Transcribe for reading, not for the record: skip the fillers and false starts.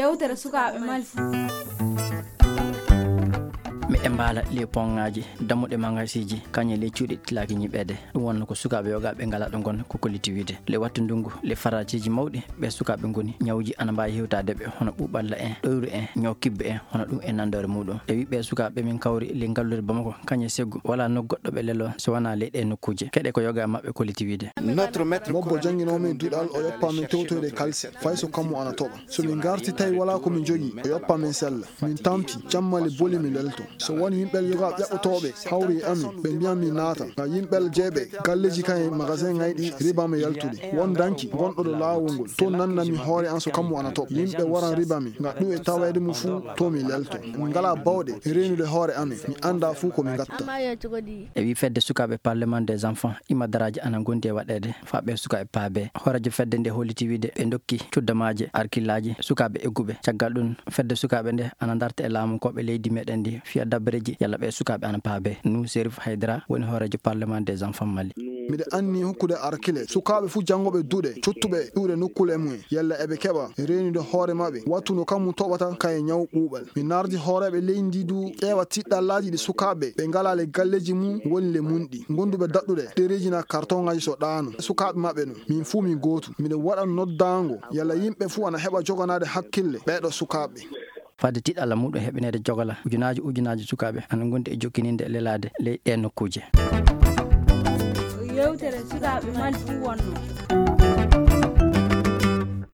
yewtere sukaaɓe malfu mi embala le pongaji damude mangasiji kanye le cuudi tilaki nyibede dum wonno ko sukabe yogabe ngala don gon ko koliti wide le wattu ndungu le farajiji mawdi be sukabe ngoni nyawji ana mbayi hewtade be hono buballa en doyru en nyaw kibbe en hono dum en nandore mudum e wibe sukabe min kawri le ngallure bamako kanye seggu wala no goddo be lelo so wana le de nokkuje kede ko yoga mabbe koliti wide notre maître mobbo jangino min dudal o yoppa min tewtoyde kalsi fayso kammo ana toba so min garti tay wala ko min jogi o yoppa min sella min tampi jammale boli min lelto so woni yimbel yoga jabotobe hawri ami be mbiam mi nata ga yimbel jebe galleji kay magasin ngaydi riba mi yaltude won danki gondo do laawongol to nanna mi hoore an so kammo ana top yimbe waran riba mi ga du e tawede mu fu to mi lelto mi ngala bawde reenude hoore ami mi anda fu ko mi gatta e wi fedde sukabe parlement des enfants ima daraji ana gonde wadede faabe sukabe paabe horaje fedde nde holiti wide be dokki cuddamaaje arkilaji sukabe egube caggal dun fedde sukabe nde ana darte e laamu ko be leydi meden di fiya dabreji yalla be sukabe ana paabe nu Serif Haidara woni horaje parlement des enfants Mali mide anni hokkude arkile sukabe fu jangobe dude cuttube dude nokkule mu yalla ebe keba reenude hoore mabbe wattu no kamu tobata kay nyaw bubal mi nardi hoorebe leydi du ewa tiddallaji di sukabe be ngala le galleji mu woni le mundi gondube daddude dereji na carton ngaji so daano sukabe mabbe no min fu mi gotu mide wada noddango yalla yimbe fu ana heba joganade hakkille beedo sukabe fadde tidala mudo hebinede jogala ujunaji sukabe ana gonde e jokkininde lelade le nokuje yewtere sukaaɓe malfu wonno